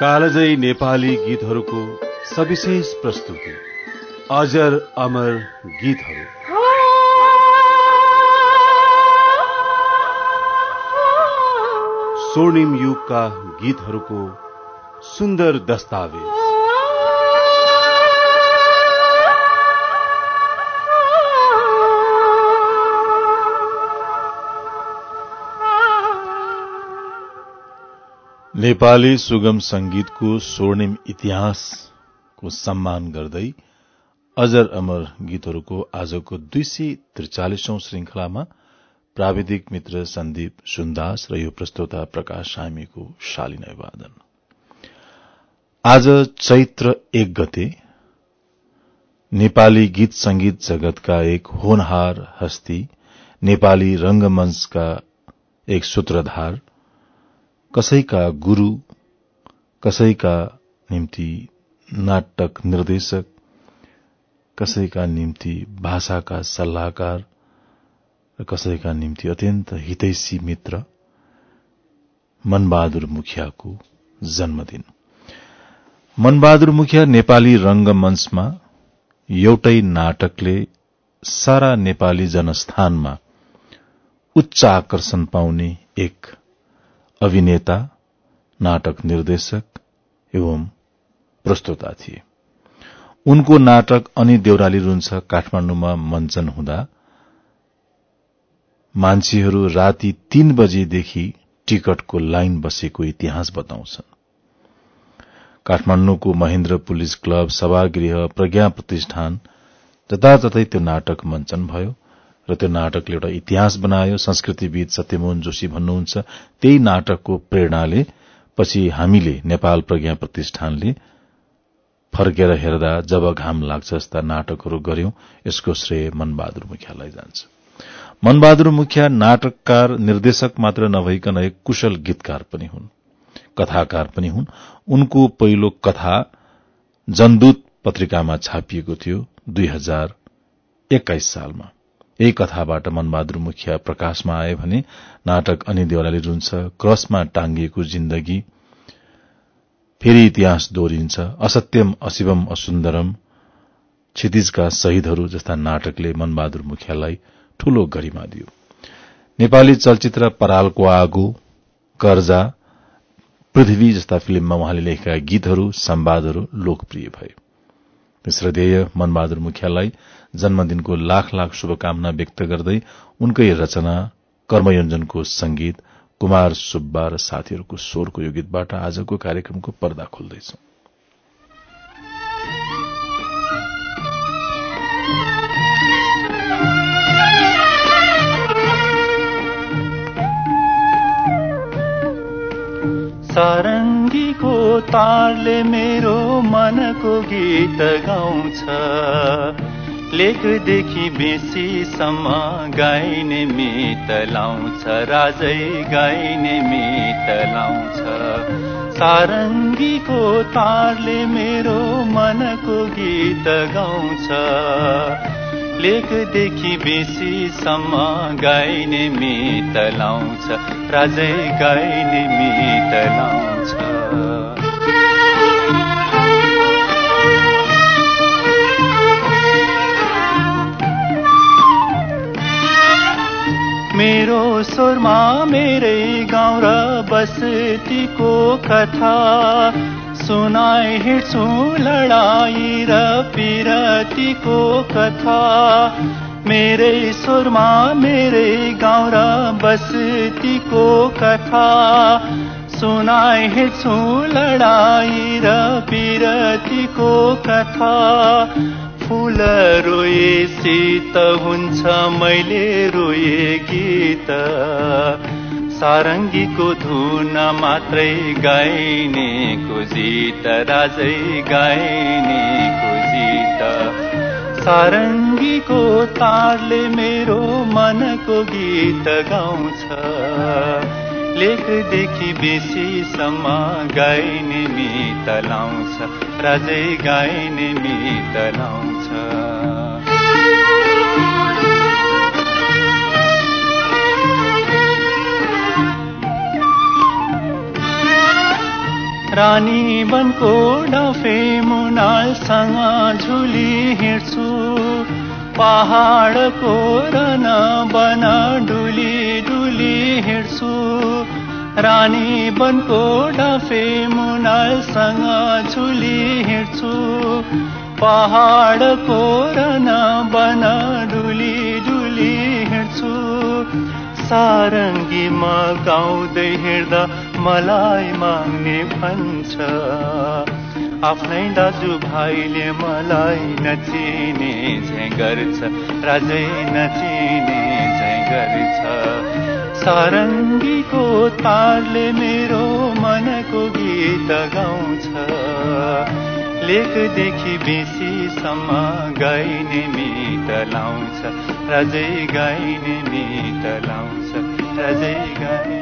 कालजै नेपाली गीतहरूको सविशेष प्रस्तुति अजर अमर गीतहरू। स्वर्णिम युगका गीतहरूको सुन्दर दस्तावेज। नेपाली सुगम संगीतको स्वर्णिम इतिहासको सम्मान गर्दै अजर अमर गीतहरूको आजको 243औं श्रृंखलामा प्राविधिक मित्र सन्दीप सुन्दास र यो प्रस्तोता प्रकाश सामीको शालिनय वादन। आज चैत्र 1 गते नेपाली गीत संगीत जगतका एक होनहार हस्ती, नेपाली रंगमंचका एक सूत्रधार, कसैका गुरु, कसैका निम्ति नाटक निर्देशक, कसैका निम्ति भाषाका सल्लाहकार र कसैका निम्ति अत्यन्त हितैषी मित्र मनबहादुर मुखियाको जन्मदिन। मनबहादुर मुखिया नेपाली रंगमंचमा एउटै नाटकले सारा नेपाली जनस्थानमा उच्च आकर्षण पाउने एक अभिनेता, नाटक निर्देशक एवं प्रस्तोता थिए। उनको नाटक अनि देउराली रुन्छ काठमाण्डुमा मञ्चन हुँदा मान्छेहरू राति 3 बजेदेखि टिकटको लाइन बसेको इतिहास बताउँछन्। काठमाण्डुको महेन्द्र पुलिस क्लब, सभागृह, प्रज्ञा प्रतिष्ठान जताततै त्यो नाटक मञ्चन भयो र त्यो नाटकले एउटा इतिहास बनायो। संस्कृतिविद सत्यमोहन जोशी भन्नुहुन्छ, त्यही नाटकको प्रेरणाले पछि हामीले नेपाल प्रज्ञा प्रतिष्ठानले फर्केर हेर्दा जब घाम लाग्छ जस्ता नाटकहरू गर्यौं। यसको श्रेय मनबहादुर मुखियालाई जान्छ। मनबहादुर मुखिया नाटककार, निर्देशक मात्र नभइकन एक कुशल गीतकार पनि हुन्, कथाकार पनि हुन्। उनको पहिलो कथा जनदूत पत्रिकामा छापिएको थियो 2021 सालमा। यही कथाबाट मनबहादुर मुखिया प्रकाशमा आए भने नाटक अनि देउराली रुन्छ, क्रसमा टांगिएको जिन्दगी, फेरि इतिहास दोहोरिन्छ, असत्यम अशिवम असुन्दरम, क्षितिजका शहीदहरू जस्ता नाटकले मनबहादुर मुखियालाई ठूलो गरिमा दियो। नेपाली चलचित्र परालको आगो, कर्जा, पृथ्वी जस्ता फिल्ममा उहाँले लेखेका गीतहरू, संवादहरू लोकप्रिय भए। श्रद्धेय मनबहादुर मुखियालाई जन्मदिनको लाख लाख शुभकामना व्यक्त गर्दै उनकै रचना, कर्मयोञ्जनको संगीत, कुमार सुब्बा र साथीहरूको स्वरको यो गीतबाट आजको कार्यक्रमको पर्दा खोल्दैछौं। सारङ्गीको तारले मेरो मनको गीत गाउँछ, लेखदेखि बेसीसम्म गाइने मित लाउँछ, राजै गाइने मित लाउँछ। सारङ्गीको तारले मेरो मनको गीत गाउँछ, लेखदेखि बेसीसम्म गाइने मित लाउँछ, राजै गाइने मित लाउँछ। मेरो स्वरमा मेरै गाउँ र बस्तीको कथा सुनाइ हिँड्छु, लडाई र पिरतीको कथा। मेरै स्वरमा मेरै गाउँ र बस्तीको कथा सुनाइ हिँड्छु, लडाई र पिरतीको कथा। फूल रोए शीत हुन्छ, मैले रोए गीत, सारङ्गीको धुन मात्रै गाइनेको जित, राजै गाइनेको जित। सारङ्गीको तारले मेरो मनको गीत गाउँछ, लेखदेखि बेसीसम्म गाइने मित लाउँछ, राजै गाइने मित लाउँछ। रानी बनको डफे मुनालसँग झुली हिँड्छु पहाडको रन बना डुली डुली हिँड्छु रानी बनको डफे मुनालसँग झुली हिँड्छु पहाडको रन बना डुली डुली हिँड्छु सारङ्गीमा गाउँदै हिँड्दा मलाई माग्ने भन्छ आफ्नै दाजुभाइले मलाई नचिने झैँ गर्छ राजै नचिने झैँ गर्छ सारङ्गीको तारले मेरो मनको गीत गाउँछ लेखदेखि बेसीसम्म गाइने मित लाउँछ राजै गाइने मित लाउँछ राजै गाइने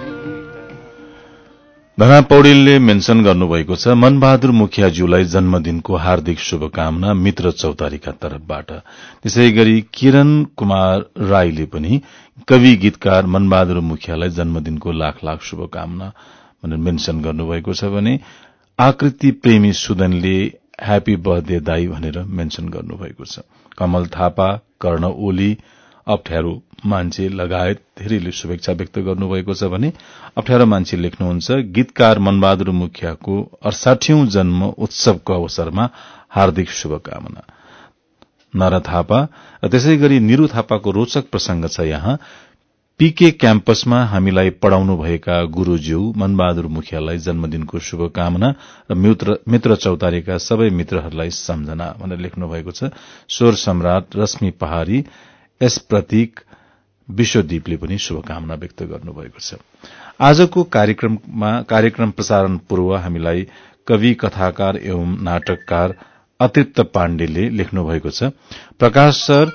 धना पौडेलले मेन्सन गर्नुभएको छ मनबहादुर मुखियाज्यूलाई जन्मदिनको हार्दिक शुभकामना मित्र चौतारीका तर्फबाट। त्यसै गरी किरण कुमार राईले पनि कवि गीतकार मनबहादुर मुखियालाई जन्मदिनको लाख लाख शुभकामना भनेर मेन्सन गर्नुभएको छ भने आकृति प्रेमी सुदनले ह्यापी बर्थडे दाई भनेर मेन्सन गर्नुभएको छ। कमल थापा, कर्ण ओली, अप्ठ्यारो मान्छे लगायत धेरैले शुभेच्छा व्यक्त गर्नुभएको छ भने अप्ठ्यारो मान्छे लेख्नुहुन्छ गीतकार मनबहादुर मुखियाको 68औं जन्म उत्सवको अवसरमा हार्दिक शुभकामना। नर थापा र त्यसै गरी निरु थापाको रोचक प्रसंग छ यहाँ पीके क्याम्पसमा हामीलाई पढ़ाउनु भएका गुरूज्यू मनबहादुर मुखियालाई जन्मदिनको शुभकामना र मित्र चौतारीका सबै मित्रहरूलाई सम्झना भनेर लेख्नु भएको छ। स्वर सम्राट रश्मि पहाड़ी, एस प्रतीक, विश्वदीपले पनि शुभकामना व्यक्त गर्नुभएको छ। आजको कार्यक्रम प्रसारण पूर्व हामीलाई कवि कथाकार एवं नाटककार अतृप्त पाण्डेले लेख्नु भएको छ प्रकाश सर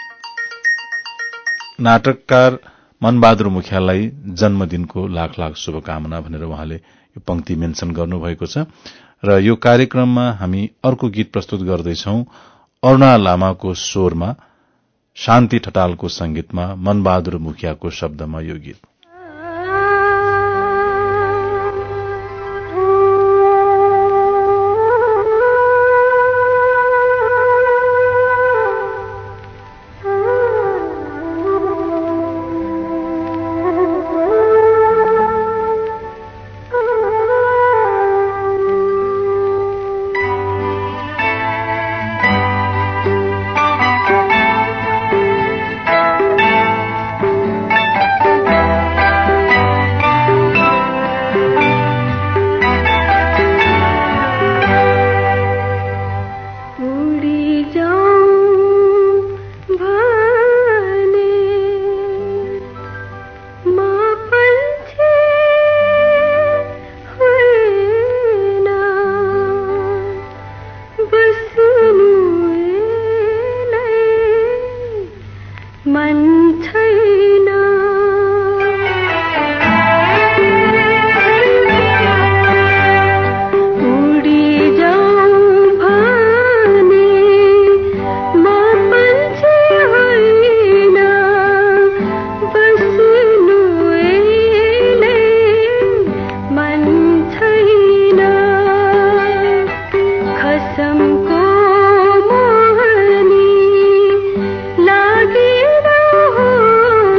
नाटककार मनबहादुर मुखियालाई जन्मदिनको लाख लाख शुभकामना भनेर उहाँले यो पंक्ति मेन्सन गर्नुभएको छ। र यो कार्यक्रममा हामी अर्को गीत प्रस्तुत गर्दैछौ अरूणा लामाको स्वरमा शान्ति ठटालको संगीतमा मनबहादुर मुखियाको शब्दमा यो गीत। हो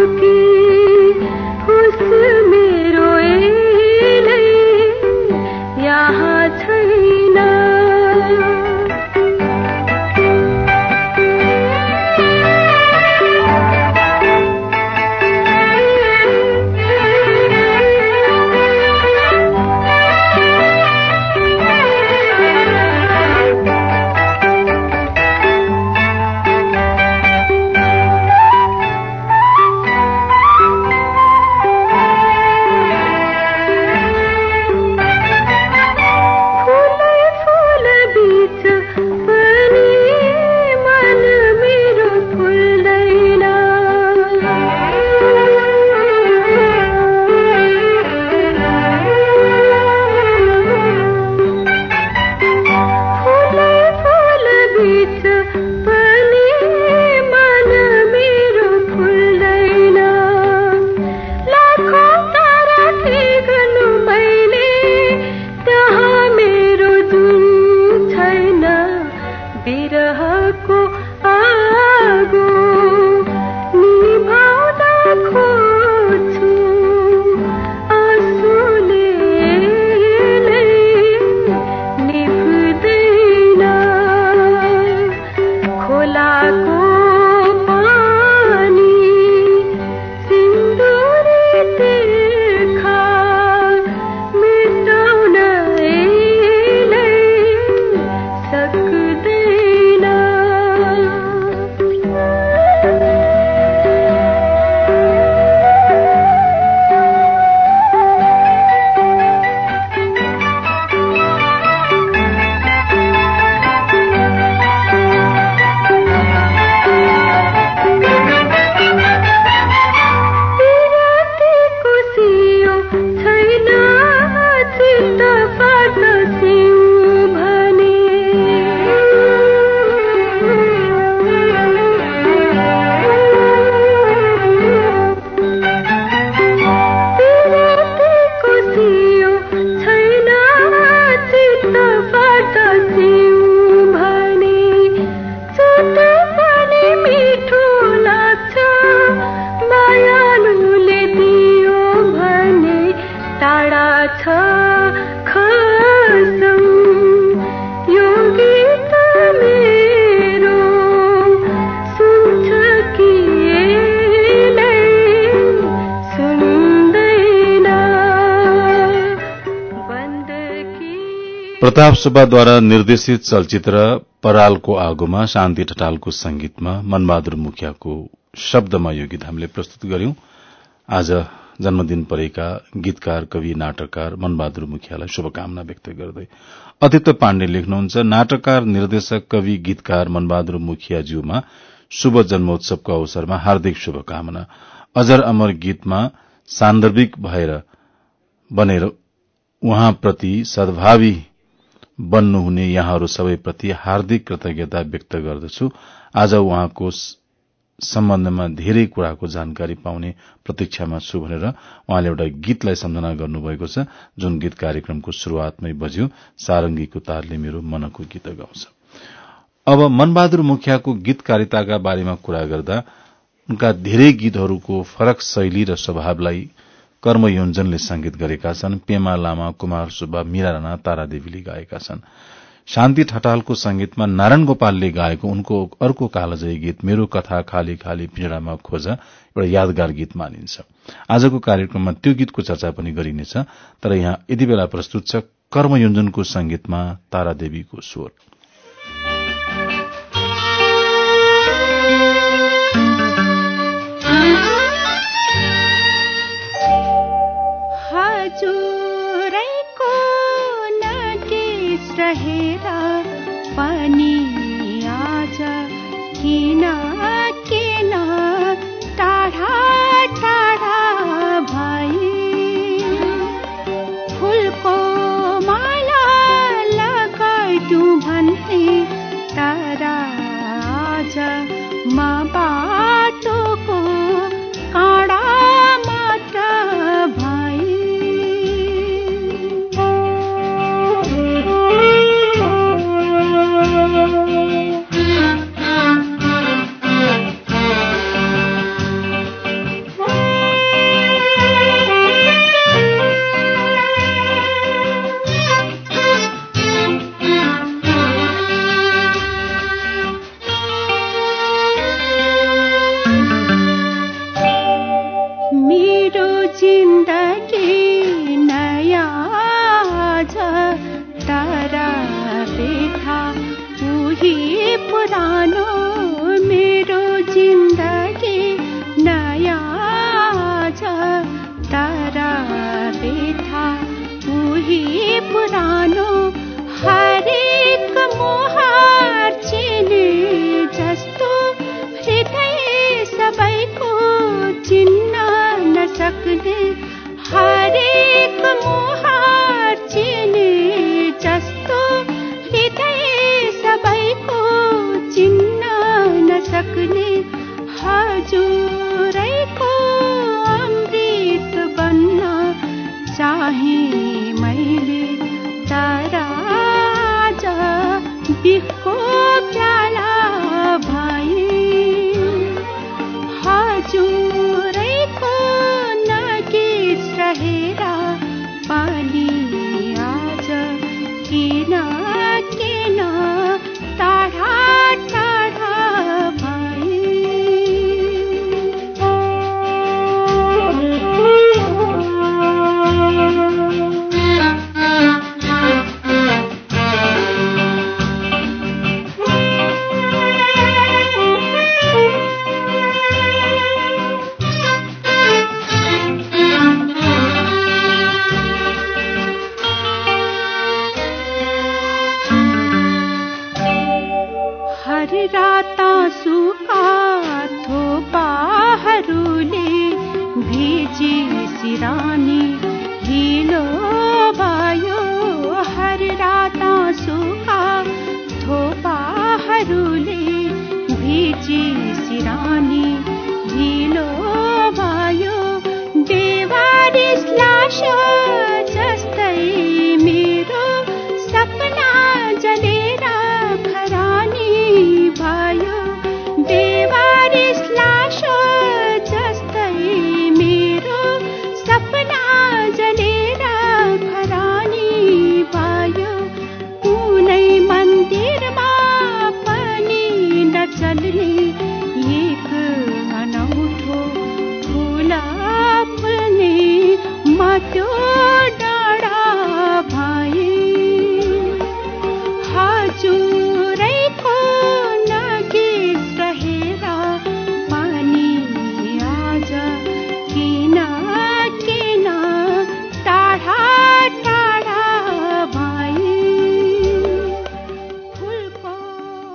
प्रताप सुब्बाद्वारा निर्देशित चलचित्र परालको आगोमा शान्ति ठटालको संगीतमा मनबहादुर मुखियाको शब्दमा यो गीत हामीले प्रस्तुत गर्यौं। आज जन्मदिन परेका गीतकार, कवि, नाटककार मनबहादुर मुखियालाई शुभकामना व्यक्त गर्दै अतित्य पाण्डे लेख्नुहुन्छ, नाटककार, निर्देशक, कवि, गीतकार मनबहादुर मुखियाज्यूमा शुभ जन्मोत्सवको अवसरमा हार्दिक शुभकामना। अजर अमर गीतमा सान्दर्भिक बनेर उहाँप्रति सद्भावी बन्नुहुने यहाँहरू सबैप्रति हार्दिक कृतज्ञता व्यक्त गर्दछु। आज उहाँको सम्बन्धमा धेरै कुराको जानकारी पाउने प्रतीक्षामा छु भनेर उहाँले एउटा गीतलाई सम्झना गर्नुभएको छ, जुन गीत कार्यक्रमको शुरूआतमै बज्यो, सारंगीको तारले मेरो मनको गीत गाउँछ। अब मनबहादुर मुखियाको गीतकारिताका बारेमा कुरा गर्दा उनका धेरै गीतहरूको फरक शैली र स्वभावलाई कर्मयोञ्जनले संगीत गरेका छन्। पेमा लामा, कुमार सुब्बा, मीरा राणा, तारादेवीले गाएका छन्। शान्ति ठटालको संगीतमा नारायण गोपालले गाएको उनको अर्को कालजयी गीत मेरो कथा खाली खाली पिंजडामा खोज एउटा यादगार गीत मानिन्छ। आजको कार्यक्रममा त्यो गीतको चर्चा पनि गरिनेछ, तर यहाँ यति बेला प्रस्तुत छ कर्मयोञ्जनको संगीतमा तारादेवीको स्वर। फूलको माला लगाइदु भन्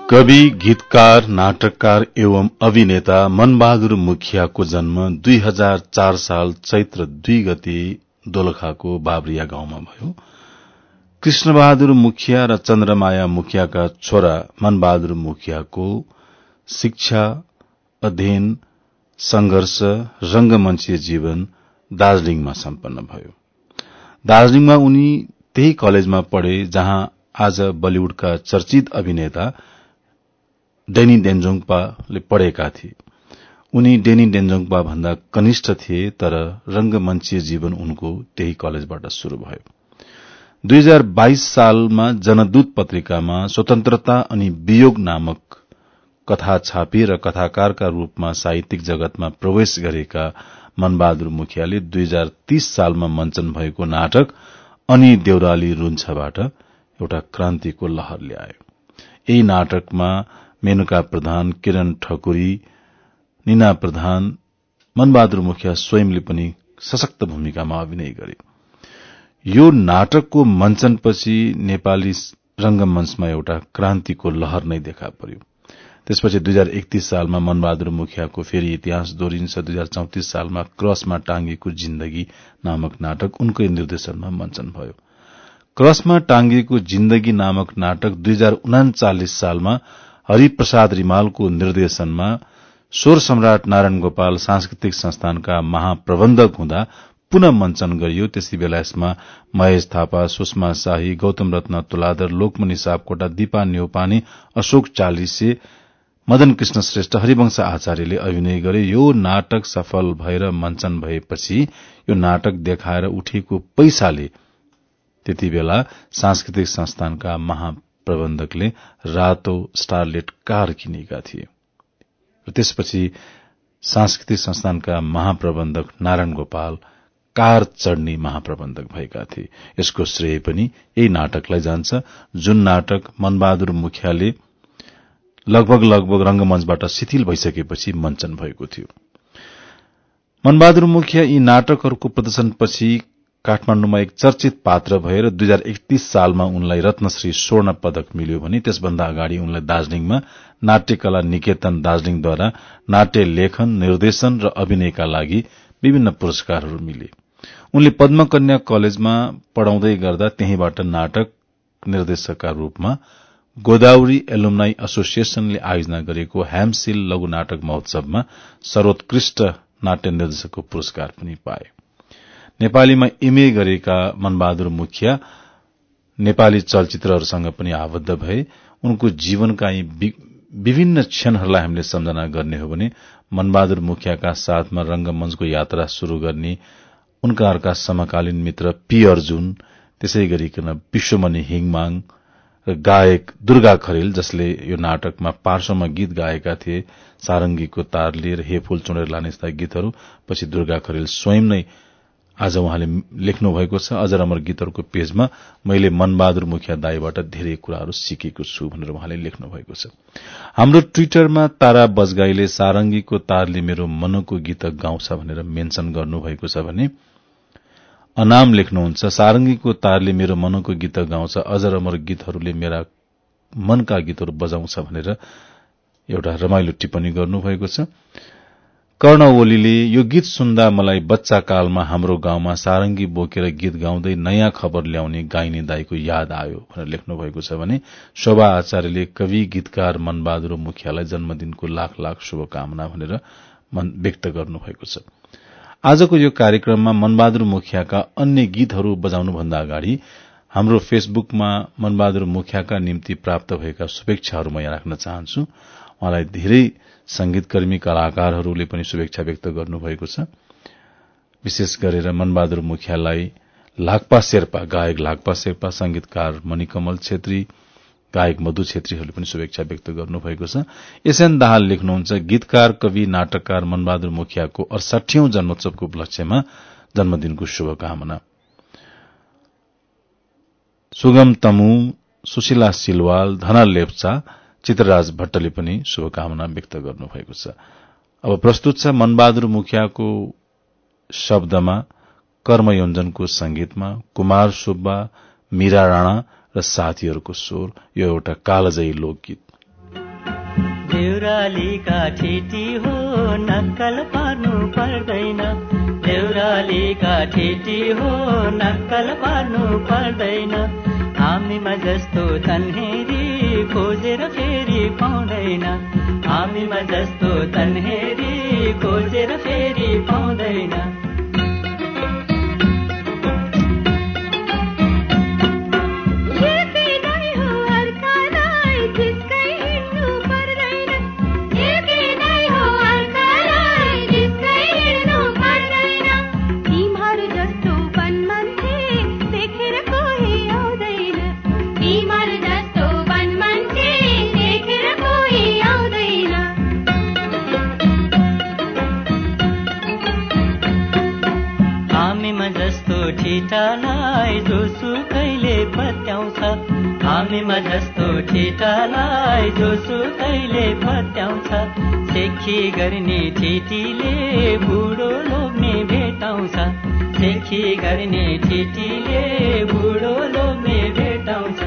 कवि, गीतकार, नाटककार एवं अभिनेता मनबहादुर मुखियाको जन्म 2004 साल चैत्र 2 गते दोलखाको बाबरिया गाउँमा भयो। कृष्णबहादुर मुखिया र चन्द्रमाया मुखियाका छोरा मनबहादुर मुखियाको शिक्षा, अध्ययन, संघर्ष, रंगमञ्चीय जीवन दार्जीलिङमा सम्पन्न भयो। दार्जीलिङमा उनी त्यही कलेजमा पढे जहाँ आज बलिउडका चर्चित अभिनेता डेनी डेन्जोङपाले पढेका थिए। उनी डेनी डेन्जोङपा भन्दा कनिष्ठ थिए, तर रंगमञ्चीय जीवन उनको त्यही कलेजबाट शुरू भयो। 2022 सालमा जनदूत पत्रिकामा स्वतन्त्रता अनि वियोग नामक कथा छापी र कथाकारका रूपमा साहित्यिक जगतमा प्रवेश गरेका मनबहादुर मुखियाले 2030 सालमा मञ्चन भएको नाटक अनि देउराली रुन्छबाट एउटा क्रान्तिको लहर ल्यायो। यही नाटकमा मेनुका प्रधान, किरण ठकुरी, निना प्रधान, मनबहादुर मुखिया स्वयंले पनि सशक्त भूमिकामा अभिनय गरे। यो नाटकको मञ्चनपछि नेपाली रंगमञ्चमा एउटा क्रान्तिको लहर नै देखा पर्यो। त्यसपछि 2031 सालमा मनबहादुर मुखियाको फेरि इतिहास दोहोरिन्छ। 2034 सालमा क्रसमा टाँगिएको जिन्दगी नामक नाटक उनकै निर्देशनमा मञ्चन भयो। क्रसमा टाँगिएको जिन्दगी नामक नाटक 2039 सालमा हरिप्रसाद रिमालको निर्देशनमा स्वर सम्राट नारायण गोपाल सांस्कृतिक संस्थानका महाप्रबन्धक हुँदा पुनः मञ्चन गरियो। त्यसै बेला यसमा महेश थापा, सुषमा शाही, गौतम रत्न तुलाधर, लोकमणि सापकोटा, दिपा न्यौपाने, अशोक चालिसे, मदन कृष्ण श्रेष्ठ, हरिवंश आचार्यले अभिनय गरे। यो नाटक सफल भएर मञ्चन भएपछि यो नाटक देखाएर उठेको पैसाले त्यति बेला सांस्कृतिक संस्थानका महाप्रबन्धकले रातो स्टारलेट कार किनेका थिए र त्यसपछि सांस्कृतिक संस्थानका महाप्रबन्धक नारायण गोपाल कार चढ़ने महाप्रबन्धक भएका थिए। यसको श्रेय पनि यही नाटकलाई जान्छ, जुन नाटक मनबहादुर मुखियाले लगभग रंगमञ्चबाट शिथिल भइसकेपछि मञ्चन भएको थियो। मनबहादुर मुखिया यी नाटकहरूको प्रदर्शनपछि काठमाण्डुमा एक चर्चित पात्र भएर 2031 सालमा उनलाई रत्नश्री स्वर्ण पदक मिल्यो भने त्यसभन्दा अगाडि उनलाई दार्जीलिङमा नाट्यकला निकेतन दार्जीलिङद्वारा नाट्य लेखन, निर्देशन र अभिनयका लागि विभिन्न पुरस्कारहरू मिले। उनले पद्मकन्या कलेजमा पढ़ाउँदै गर्दा त्यहीबाट नाटक निर्देशकका रूपमा गोदावरी एलुमनाई एसोसिएशनले आयोजना गरेको ह्यामसिल लघु नाटक महोत्सवमा सर्वोत्कृष्ट नाट्य निर्देशकको पुरस्कार पनि पाए। नेपालीमा एमए गरेका मनबहादुर मुखिया नेपाली चलचित्रहरूसँग पनि आबद्ध भए। उनको जीवनका यी विभिन्न क्षणहरूलाई हामीले सम्झना गर्ने हो भने मनबहादुर मुखियाका साथमा रंगमञ्चको यात्रा शुरू गर्ने उनका समकालीन मित्र पी अर्जुन, त्यसै गरिकन विश्वमणि हिङमाङ र गायक दुर्गा खरेल, जसले यो नाटकमा पार्श्वमा गीत गाएका थिए, सारंगीको तारले र हे फूल चुडेर लाने जस्ता गीतहरू। पछि दुर्गा खरेल स्वयं नै आज उहाँले लेख्नु भएको छ, अजर अमर गीतहरूको पेजमा मैले मनबहादुर मुखिया दाईबाट धेरै कुराहरू सिकेको छु भनेर उहाँले लेख्नु भएको छ। हाम्रो ट्विटरमा तारा बजगाईले सारंगीको तारले मेरो मनको गीत गाउँछ भनेर मेन्सन गर्नुभएको छ भने अनाम लेख्नुहुन्छ सारंगीको तारले मेरो मनको गीत गाउँछ, अजर अमर गीतहरूले मेरा मनका गीतहरू बजाउँछ भनेर एउटा रमाइलो टिप्पणी गर्नुभएको छ। कर्ण ओलीले यो गीत सुन्दा मलाई बच्चा कालमा हाम्रो गाउँमा सारंगी बोकेर गीत गाउँदै नयाँ खबर ल्याउने गाइने दाईको याद आयो भनेर लेख्नु भएको छ भने शोभा आचार्यले कवि गीतकार मनबहादुर मुखियालाई जन्मदिनको लाख लाख शुभकामना भनेर व्यक्त गर्नुभएको छ। आजको यो कार्यक्रममा मनबहादुर मुखियाका अन्य गीतहरू बजाउनुभन्दा अगाडि हाम्रो फेसबुकमा मनबहादुर मुखियाका निम्ति प्राप्त भएका शुभेच्छाहरू म यहाँ राख्न चाहन्छु। उहाँलाई धेरै संगीतकर्मी कलाकारहरूले पनि शुभेच्छा व्यक्त गर्नुभएको छ। विशेष गरेर मनबहादुर मुखियालाई लाक्पा शेर्पा, गायक लाक्पा शेर्पा, संगीतकार मणिकमल छेत्री, गायक मधु छेत्रीहरूले पनि शुभेच्छा व्यक्त गर्नुभएको छ। एसएन दाहाल लेख्नुहुन्छ गीतकार, कवि, नाटककार मनबहादुर मुखियाको 68औं जन्मोत्सवको उपलक्ष्यमा जन्मदिनको शुभकामना। सुगम तमु, सुशीला सिलवाल, धना लेप्चा, चित्रराज भट्टले पनि शुभकामना व्यक्त गर्नुभएको छ। अब प्रस्तुत छ मनबहादुर मुखियाको शब्दमा, कर्मयोञ्जनको संगीतमा कुमार सुब्बा, मीरा राणा र साथीहरूको स्वर यो एउटा कालजयी लोकगीत। देउरालीका ठिटी हो नक्कल पार्नु पर्दैन, देउरालीका ठिटी हो नक्कल पार्नु पर्दैन। हामीमा जस्तो तन्हेरी खोजेर फेरि पाउँदैन, हामीमा जस्तो तन्हेरी खोजेर फेरि पाउँदैन। ठिटालाई जोसुकैले पत्याउँछ, हामीमा जस्तो ठिटालाई जोसुकैले पत्याउँछ। सेखी गर्ने ठिटीले बुढो लोग्ने भेटाउँछ, सेखी गर्ने ठिटीले बुढो लोग्ने भेटाउँछ।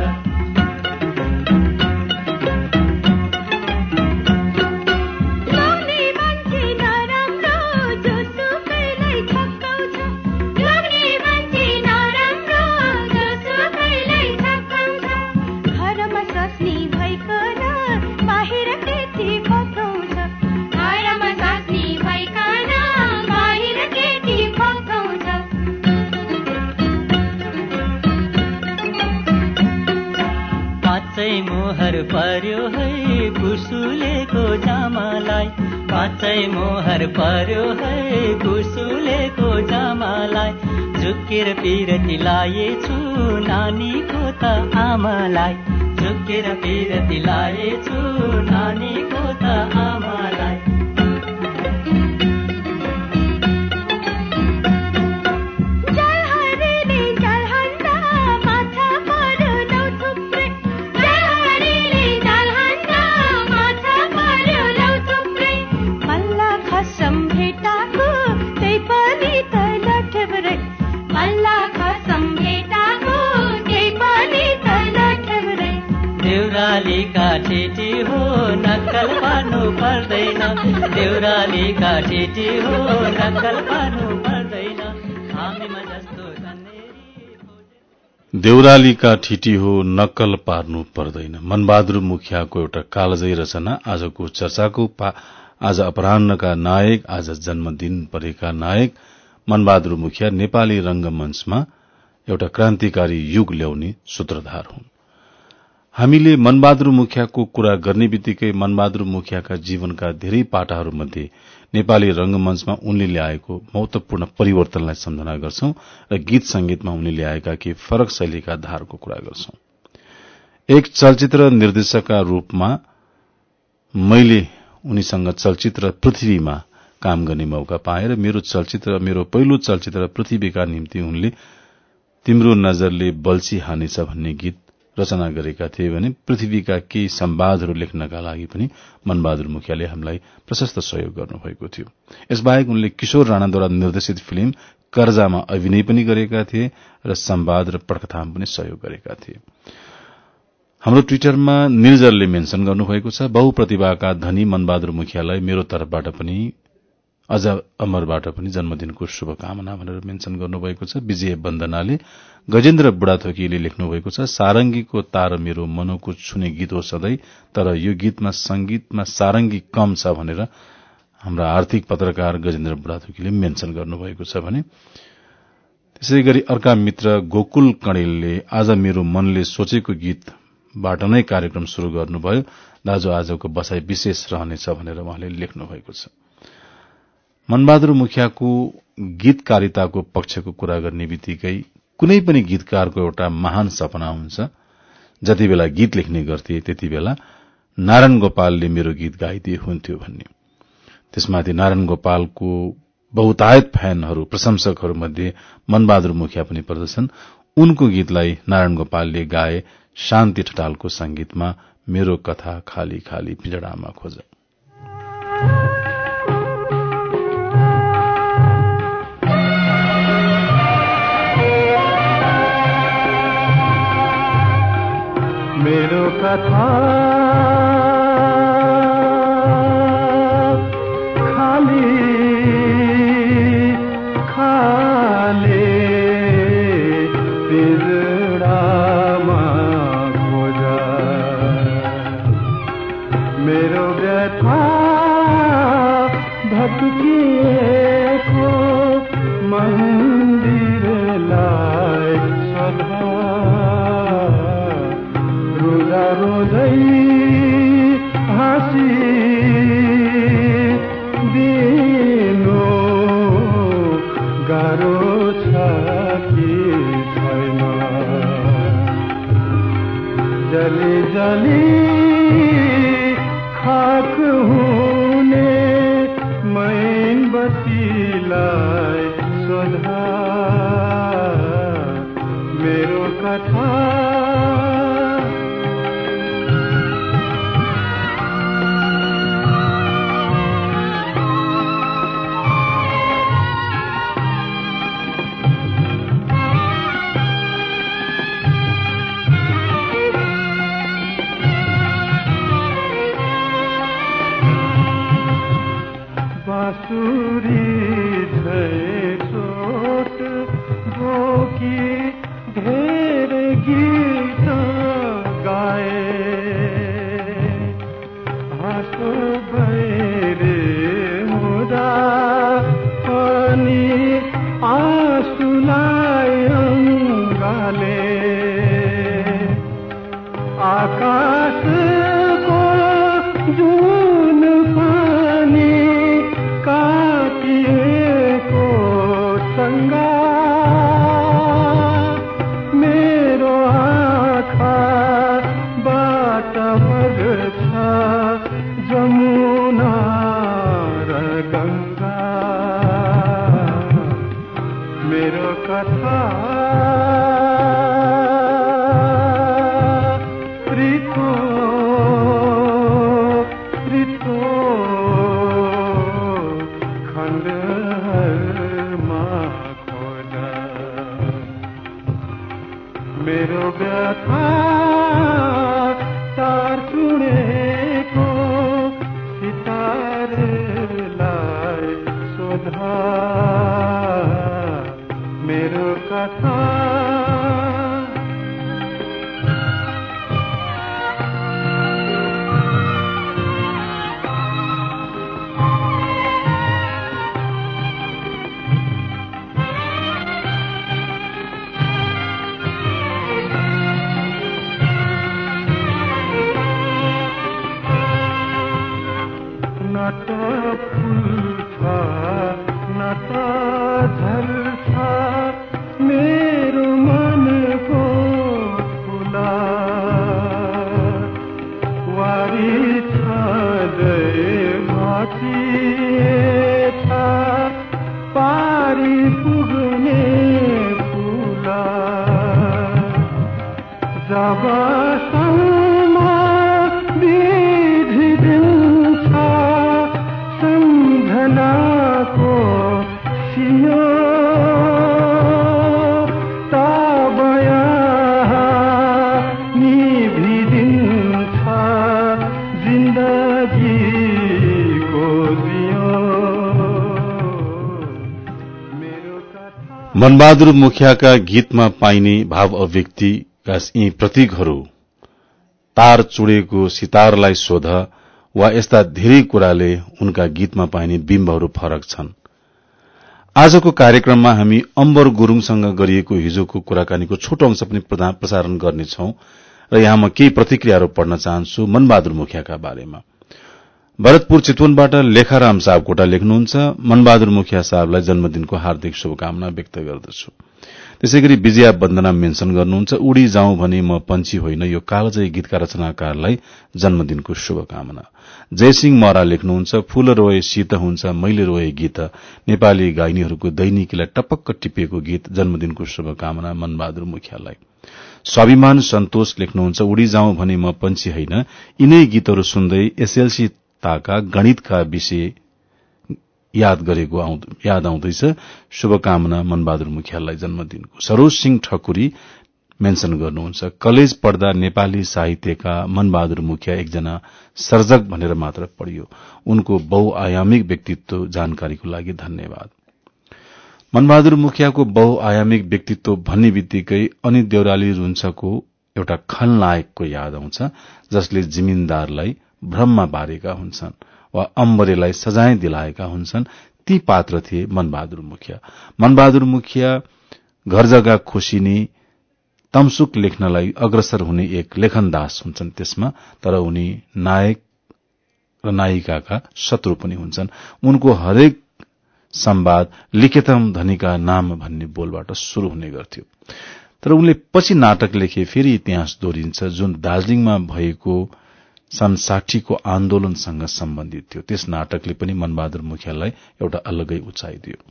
मोहर पर्यो है कुसुलेको जामालाई, पाँचै मोहर पर्यो है कुसुलेको जामालाई। झुकेर पिरती लाएछु नानीको त आमालाई, झुकेर पिरती लाएछु नानीको त आमालाई। देउरालीका ठिटी हो नक्कल पार्नु पर्दैन, देउरालीका ठिटी हो नक्कल पार्नु पर्दैन। हामीमा जस्तो तन्हेरी देउरालीका ठिटी हो नक्कल पार्नु पर्दैन। मनबहादुर मुखियाको एउटा कालजयी रचना आजको चर्चाको आज अपराह्नका नायक, आज जन्मदिन परेका नायक मनबहादुर मुखिया नेपाली रंगमञ्चमा एउटा क्रान्तिकारी युग ल्याउने सूत्रधार हुन्। हामीले मनबहादुर मुखियाको कुरा गर्ने बित्तिकै मनबहादुर मुखियाका जीवनका धेरै पाटाहरूमध्ये नेपाली रंगमञ्चमा उनले ल्याएको महत्वपूर्ण परिवर्तनलाई सम्झना गर्छौं र गीत संगीतमा उनले ल्याएका केही फरक शैलीका धारको कुरा गर्छौं। एक चलचित्र निर्देशकका रूपमा मैले उनीसँग चलचित्र पृथ्वीमा काम गर्ने मौका पाएँ र मेरो पहिलो चलचित्र पृथ्वीका निम्ति उनले तिम्रो नजरले बल्छी हानेछ भन्ने गीत रचना गरेका थिए भने पृथ्वीका केही संवादहरू लेख्नका लागि पनि मनबहादुर मुखियाले हामीलाई प्रशस्त सहयोग गर्नुभएको थियो। यसबाहेक उनले किशोर राणाद्वारा निर्देशित फिल्म कर्जामा अभिनय पनि गरेका थिए र संवाद र पटकथामा पनि सहयोग गरेका थिए। हाम्रो ट्विटरमा निर्जरले मेन्सन गर्नुभएको छ, बहुप्रतिभाका धनी मनबहादुर मुखियालाई मेरो तर्फबाट पनि अझ अमरबाट पनि जन्मदिनको शुभकामना भनेर मेन्सन गर्नुभएको छ। विजय वन्दनाले गजेन्द्र बुढाथोकीले लेख्नुभएको छ, सारंगीको तार मेरो मनको छुने गीत हो सधैं, तर यो गीतमा संगीतमा सारंगी कम छ भनेर हाम्रा आर्थिक पत्रकार गजेन्द्र बुढाथोकीले मेन्सन गर्नुभएको छ भने त्यसै गरी अर्का मित्र गोकुल कणेलले आज मेरो मनले सोचेको गीतबाट नै कार्यक्रम शुरू गर्नुभयो, दाजु आजको बसाई विशेष रहनेछ भनेर उहाँले लेख्नुभएको छ। मनबहादुर मुखियाको गीतकारिताको पक्षको कुरा गर्ने बित्तिकै कुनै पनि गीतकारको एउटा महान सपना हुन्छ, जति बेला गीत लेख्ने गर्थे त्यति बेला नारायण गोपालले मेरो गीत गाइदिए हुन्थ्यो भन्ने। त्यसमाथि नारायण गोपालको बहुतायत फ्यानहरू प्रशंसकहरू मध्ये मनबहादुर मुखिया पनि पर्दछन्। उनको गीतलाई नारायण गोपालले गाए शान्ति ठटालको संगीतमा मेरो कथा खाली खाली पिंजडामा खोज। मेरो कथा खाली खाक हुने मैनबत्तीलाई सोधा मेरो कथा बाँसुरी झै चोट भोकी धेर गीत गाए हाँसो भैरे हुँदा पनि आँसुलाई अङ्गाले आकाशको जुन पानी काटिएको सँगा मेरो आँखाबाट बग्छ जमुना र गङ्गा मेरो कथा रितो रितो खण्डहरमा खोला मेरो व्यथा तार चुडेको सितारेलाई सोधा मेरो कथा न त फुल्छ न त झल्छ मेरो मनको फुला वारी छँदै भाँचिएछ पारी पुग्ने फुला जबसम्म विधि दिन्छ सम्झनाको सियो तब यहाँ निभिदिन्छ जिन्दगीको दियो मेरो कथा। मनबहादुर मुखियाका गीतमा पाइने भाव अभिव्यक्तिका यी प्रतीकहरू तार चुडेको सितारलाई सोध वा यस्ता धेरै कुराले उनका गीतमा पाइने बिम्बहरू फरक छन्। आजको कार्यक्रममा हामी अम्बर गुरूङसँग गरिएको हिजोको कुराकानीको छोटो अंश पनि प्रसारण गर्नेछौं र यहाँ म केही प्रतिक्रियाहरू पढ्न चाहन्छु मनबहादुर मुखियाका बारेमा। भरतपुर चितवनबाट लेखाराम सापकोटा लेख्नुहुन्छ, मनबहादुर मुखिया साहबलाई जन्मदिनको हार्दिक शुभकामना व्यक्त गर्दछु। त्यसैगरी विजया वन्दना मेन्सन गर्नुहुन्छ, उडी जाउँ भने म पंछी होइन, यो कालजयी गीतका रचनाकारलाई जन्मदिनको शुभकामना। जयसिंह मरा लेख्नुहुन्छ, फूल रोए शीत हुन्छ, मैले रोए गीत, नेपाली गायनीहरूको दैनिकीलाई टपक्क टिपिएको गीत, जन्मदिनको शुभकामना मनबहादुर मुखियालाई। स्वाभिमान सन्तोष लेख्नुहुन्छ, उडी जाउँ भने म पंछी होइन, यिनै गीतहरू सुन्दै एसएलसी ताका गणितका विषय याद आउँदैछ, शुभकामना मनबहादुर मुखियालाई जन्मदिनको। सरोज सिंह ठकुरी मेन्सन गर्नुहुन्छ, कलेज पढ्दा नेपाली साहित्यका मनबहादुर मुखिया एकजना सर्जक भनेर मात्र पढियो, उनको बहुआयामिक व्यक्तित्व जानकारीको लागि धन्यवाद। मनबहादुर मुखियाको बहुआयामिक व्यक्तित्व भन्ने बित्तिकै अनित देउराली रुन्छको एउटा खलनायकको याद आउँछ, जसले जिमिनदारलाई भ्रममा पारेका हुन्छन् वा अम्बरेलाई सजाय दिलाएका हुन्छन्। ती पात्र थिए मनबहादुर मुखिया। मनबहादुर मुखिया घर जग्गा खोसिने तमसुक लेख्नलाई अग्रसर हुने एक लेखनदास हुन्छन् त्यसमा, तर उनी नायक र नायिकाका शत्रु पनि हुन्छन्। उनको हरेक संवाद लिखितम धनीका नाम भन्ने बोलबाट शुरू हुने गर्थ्यो। तर उनले पछि नाटक लेखे फेरि इतिहास दोहोरिन्छ जुन दार्जीलिङमा भएको सन् 60 को आन्दोलनसँग सम्बन्धित थियो। त्यस नाटकले पनि मनबहादुर मुखियालाई एउटा अलगै उचाइ दियो।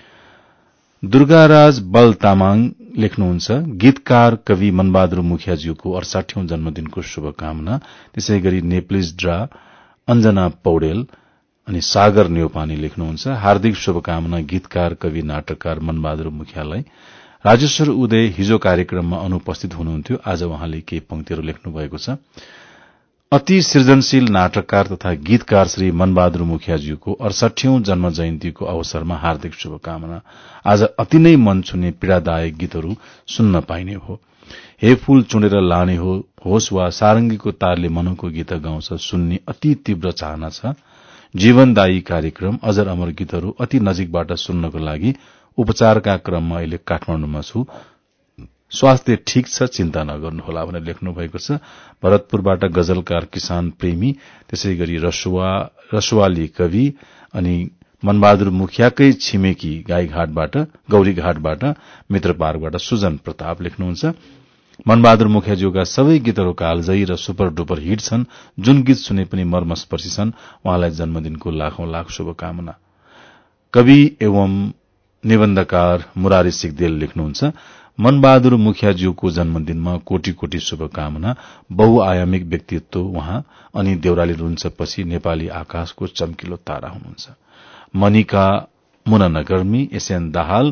दुर्गाराज बल तामाङ लेख्नुहुन्छ, गीतकार कवि मनबहादुर मुखियाज्यूको 68औं जन्मदिनको शुभकामना। त्यसै गरी नेप्लिज ड्रा अञ्जना पौडेल अनि सागर न्यौपाने लेख्नुहुन्छ, हार्दिक शुभकामना गीतकार कवि नाटककार मनबहादुर मुखियालाई। राजेश्वर उदय हिजो कार्यक्रममा अनुपस्थित हुनुहुन्थ्यो, आज उहाँले केही पंक्तिहरू लेख्नु भएको छ। अति सृजनशील नाटककार तथा गीतकार श्री मनबहादुर मुखियाज्यूको 68औं जन्म जयन्तीको अवसरमा हार्दिक शुभकामना। आज अति नै मन छुने पीड़ादायक गीतहरू सुन्न पाइने हो। हे फूल चुडेर लाने होस् वा सारंगीको तारले मनको गीत गाउँछ सुन्ने अति तीव्र चाहना छ। जीवनदायी कार्यक्रम अजर अमर गीतहरू अति नजिकबाट सुन्नको लागि उपचारका क्रममा अहिले काठमाडौँमा छु। स्वास्थ्य ठीक छ, चिन्ता नगर्नुहोला भनेर लेख्नु भएको छ। भरतपुरबाट गजलकार किसान प्रेमी, त्यसै गरी रसुवाली कवि अनि मनबहादुर मुखियाकै छिमेकी गौरीघाटबाट मित्र पार्कबाट सुजन प्रताप लेख्नुहुन्छ, मनबहादुर मुखियाज्यूका सबै गीतहरू कालजयी र सुपर डुपर हिट छन्। जुन गीत सुने पनि मर्मस्पर्शी छन्। उहाँलाई जन्मदिनको लाखौं लाख शुभकामना। कवि एवं निबन्धकार मुरारी सिगदेल लेख्नुहुन्छ, मनबहादुर मुखियाज्यूको जन्मदिनमा कोटी कोटी शुभकामना। बहुआयामिक व्यक्तित्व उहाँ अनि देउराली रुन्छपछि नेपाली आकाशको चम्किलो तारा हुनुहुन्छ। मनिका मुना नगर्मी, एसएन दाहाल,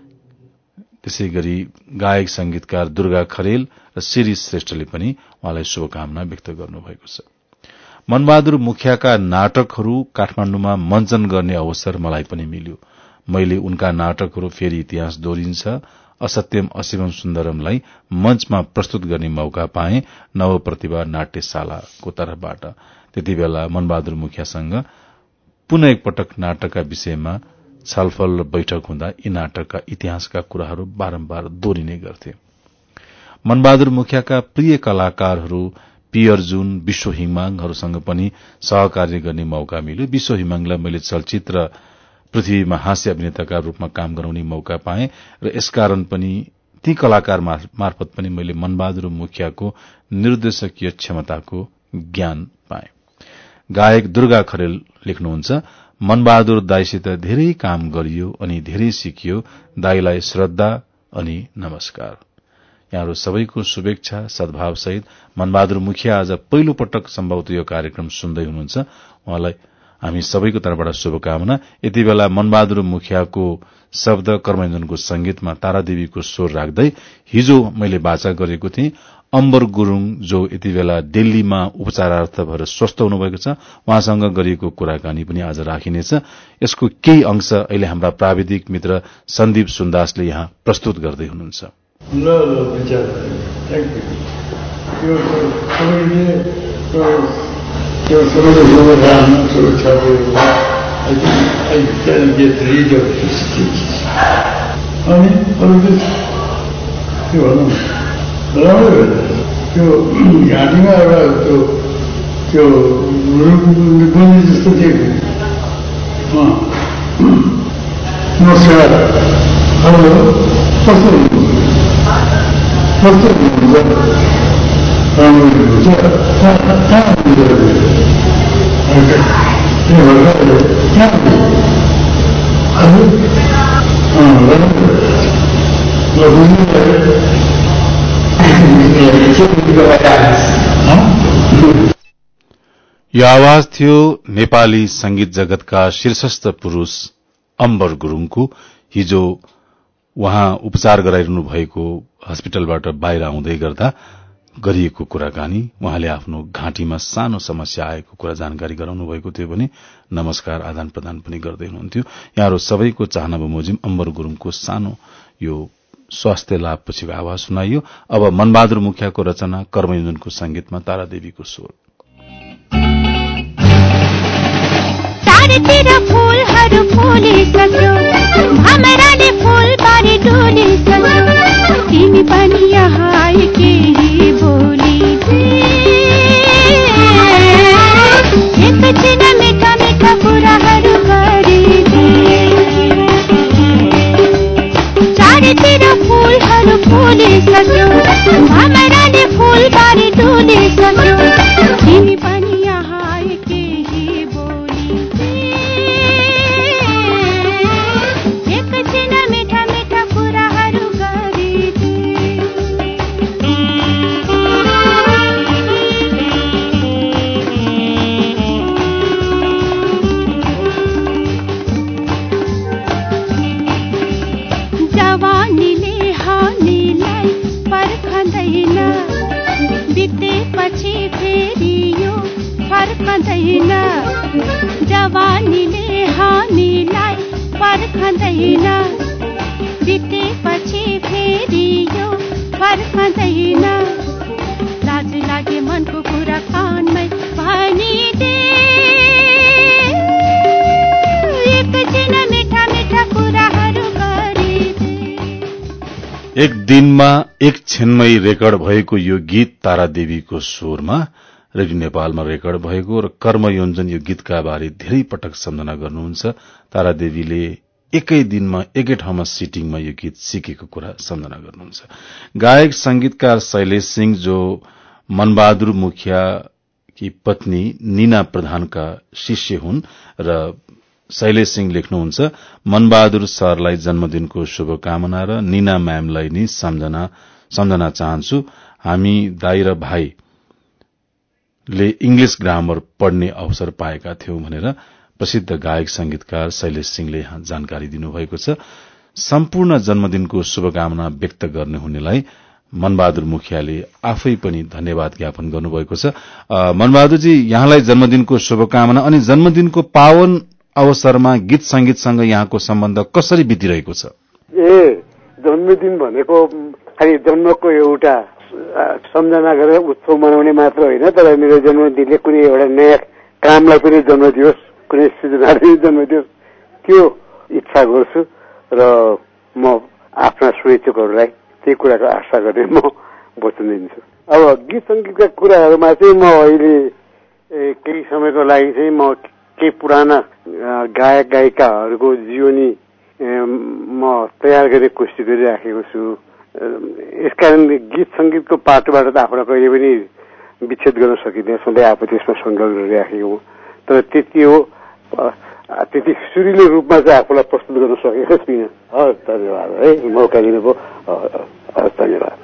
त्यसै गरी गायक संगीतकार दुर्गा खरेल र शिरी श्रेष्ठले पनि उहाँलाई शुभकामना व्यक्त गर्नुभएको छ। मनबहादुर मुखियाका नाटकहरू काठमाडौँमा मञ्चन गर्ने अवसर मलाई पनि मिल्यो। मैले उनका नाटकहरू फेरि इतिहास दोहोरिन्छ, असत्यम अशिवम सुन्दरमलाई मञ्चमा प्रस्तुत गर्ने मौका पाए नव प्रतिभा नाट्यशालाको तर्फबाट। त्यति बेला मनबहादुर मुखियासँग पुनः एकपटक नाटकका विषयमा छलफल र बैठक हुँदा यी नाटकका इतिहासका कुराहरू बारम्बार दोहोरिने गर्थे। मनबहादुर मुखियाका प्रिय कलाकारहरू पी अर्जुन, विश्व हिमाङहरूसँग पनि सहकार्य गर्ने मौका मिल्यो। विश्व हिमाङलाई मैले चलचित्र पृथ्वीमा हास्य अभिनेताका रूपमा काम गराउने मौका पाए र यसकारण पनि ती कलाकार मार्फत पनि मैले मनबहादुर मुखियाको निर्देशकीय क्षमताको ज्ञान पाए। गायक दुर्गा खरेल लेख्नुहुन्छ, मनबहादुर दाईसित धेरै काम गरियो अनि धेरै सिकियो। दाईलाई श्रद्धा अनि नमस्कार। यहाँहरू सबैको शुभेच्छा सद्भावसहित मनबहादुर मुखिया आज पहिलो पटक सम्भवतः यो कार्यक्रम सुन्दै हुनुहुन्छ। उहाँलाई हामी सबैको तर्फबाट शुभकामना। यति बेला मनबहादुर मुखियाको शब्द कर्मयोजनको संगीतमा तारादेवीको स्वर राख्दै हिजो मैले वाचा गरेको थिएँ अम्बर गुरूङ, जो यति बेला दिल्लीमा उपचारार्थ भएर स्वस्थ हुनुभएको छ, उहाँसँग गरिएको कुराकानी पनि आज राखिनेछ। यसको केही अंश अहिले हाम्रा प्राविधिक मित्र सन्दीप सुन्दासले यहाँ प्रस्तुत गर्दै हुनुहुन्छ। त्यो घाँटीमा एउटा त्यो बन्दी जस्तो थियो। नमस्कार। हेलो, कस्तो हुनुहुन्छ? राम्रो हुनुहुन्छ? कहाँ यो आवाज थियो नेपाली संगीत जगतका शीर्षस्थ पुरूष अम्बर गुरूङको। हिजो उहाँ उपचार गराइरहनु भएको अस्पतालबाट बाहिर आउँदै गर्दा गरिएको कुराकानी। उहाँले आफ्नो घाँटीमा सानो समस्या आएको कुरा जानकारी गराउनु भएको थियो भने नमस्कार आदान प्रदान पनि गर्दै हुनुहुन्थ्यो। यहाँहरू सबैको चाहना बमोजिम अम्बर गुरूङको सानो यो स्वास्थ्य लाभपछिको आवाज सुनाइयो। अब मनबहादुर मुखियाको रचना कर्मयोजनको संगीतमा तारादेवीको स्वर। चारतिर फूलहरू फुलिसक्यो, भमराले फूलबारी डुलिसक्यो, तिमी पनि यहाँ आएकी बोलिदे, एकछिन मिठा मिठा कुराहरू गरिदे। चारतिर फूलहरू फुलिसक्यो भमराले फुलबारी डुलिसक्यो तिमी पनि यहाँ केही बोली एकछिन मिठा मिठा कुराहरू गरिदे जवानीले हामीलाई पर्खँदैन बितेपछि फेरि यो फर्कँदैन जवानीले हामीलाई पर्खँदैन बितेपछि फेरि यो फर्कँदैन लाज लागे मनको कुरा कानमै भनिदे एकछिन मिठा मिठा कुराहरू गरिदे। एक दिनमा एक क्षणमै रेकर्ड भएको यो गीत तारादेवीको स्वरमा रेडियो नेपालमा रेकर्ड भएको र कर्मयोञ्जन यो गीतका बारे धेरै पटक सम्झना गर्नुहुन्छ। तारादेवीले एकै दिनमा एकै ठाउँमा सिटिङमा यो गीत सिकेको कुरा सम्झना गर्नुहुन्छ। गायक संगीतकार शैलेश सिंह जो मनबहादुर मुखिया की पत्नी नीना प्रधानका शिष्य हुन् र शैलेश सिंह लेख्नुहुन्छ मनबहादुर सरलाई जन्मदिनको शुभकामना र नीना म्यामलाई नि सम्झना चाहन्छु। हामी दाई र भाइले इंग्लिश ग्रामर पढ्ने अवसर पाएका थियौं भनेर प्रसिद्ध गायक संगीतकार शैलेश सिंहले यहाँ जानकारी दिनुभएको छ। सम्पूर्ण जन्मदिनको शुभकामना व्यक्त गर्ने हुनेलाई मनबहादुर मुखियाले आफै पनि धन्यवाद ज्ञापन गर्नुभएको छ। मनबहादुरजी यहाँलाई जन्मदिनको शुभकामना। अनि जन्मदिनको पावन अवसरमा गीत संगीतसँग यहाँको सम्बन्ध कसरी बितिरहेको छ? जन्मदिन भनेको खालि जन्मको एउटा सम्झना गरेर उत्सव मनाउने मात्र होइन, तर मेरो जन्मदिनले कुनै एउटा नयाँ कामलाई पनि जन्म दियोस्, कुनै सृजनालाई जन्म दियोस्, त्यो इच्छा गर्छु र म आफ्ना शुभेच्छुकहरूलाई त्यही कुराको आशा गरेर म वचन दिन्छु। अब गीत संगीतका कुराहरूमा चाहिँ म अहिले केही समयको लागि चाहिँ म केही पुराना गायक गायिकाहरूको जीवनी म तयार गरेर कोसिस गरिराखेको छु। यसकारण गीत संगीतको पाटोबाट त आफूलाई कहिले पनि विच्छेद गर्न सकिँदैन, सधैँ आफू त्यसमा संलग्न गरिराखेको हो। तर त्यति सुरिलो रूपमा चाहिँ आफूलाई प्रस्तुत गर्न सकेको छुइनँ। हस्, धन्यवाद है, मौका दिनुभयो। हस्, धन्यवाद।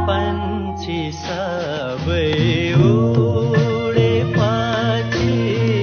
सबै उडेपछि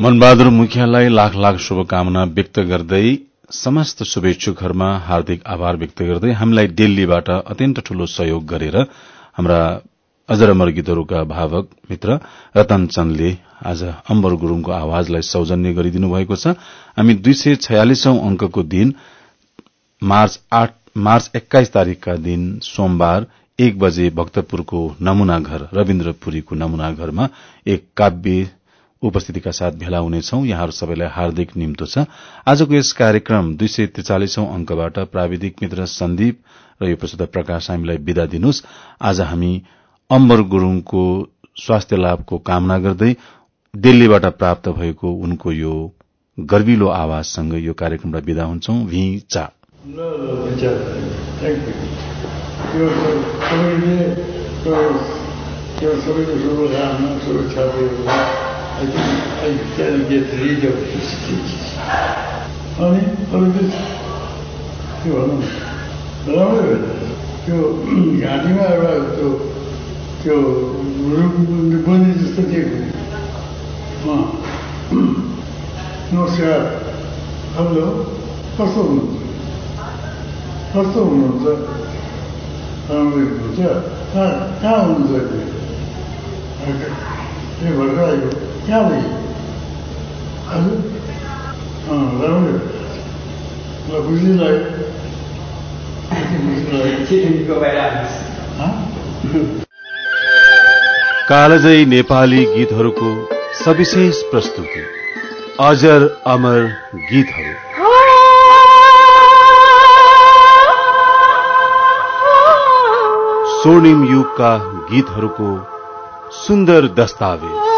मनबहादुर मुखियालाई लाख लाख शुभकामना व्यक्त गर्दै समस्त शुभेच्छुकहरूमा हार्दिक आभार व्यक्त गर्दै हामीलाई दिल्लीबाट अत्यन्त ठूलो सहयोग गरेर हाम्रा अजर अमर गीतहरूका भावक मित्र रतन चन्दले आज अम्बर गुरूङको आवाजलाई सौजन्य गरिदिनु भएको छ। हामी 246औं अंकको दिन मार्च 21 तारिकका दिन सोमबार 1 बजे भक्तपुरको नमूना घर रविन्द्रपुरीको नमूना घरमा एक काव्य उपस्थितिका साथ भेला हुनेछौं। यहाँहरू सबैलाई हार्दिक निम्तो छ। आजको यस कार्यक्रम 243औं अंकबाट प्राविधिक मित्र सन्दीप र यो प्रस्तुता प्रकाश हामीलाई विदा दिनुस्। आज हामी अम्बर गुरूङको स्वास्थ्य लाभको कामना गर्दै दिल्लीबाट प्राप्त भएको उनको यो गर्विलो आवाजसँग यो कार्यक्रमबाट विदा हुन्छौं। भिचा I can get rid of his speeches. अनि अरू चाहिँ के भनौँ राम्रै भयो। त्यो घाँटीमा एउटा त्यो बन्दी जस्तो दिएको नमस्कार। हेलो, कस्तो हुनुहुन्छ? राम्रै हुनुहुन्छ? कहाँ हुनुहुन्छ? ए भर्खर आएको। कहाँदेखि? हजुर राम्रै ल खुसी लाग्यो। कालजयी नेपाली गीतहरूको सविशेष प्रस्तुति अजर अमर गीतहरू। स्वर्णिम युगका गीतहरूको सुन्दर दस्तावेज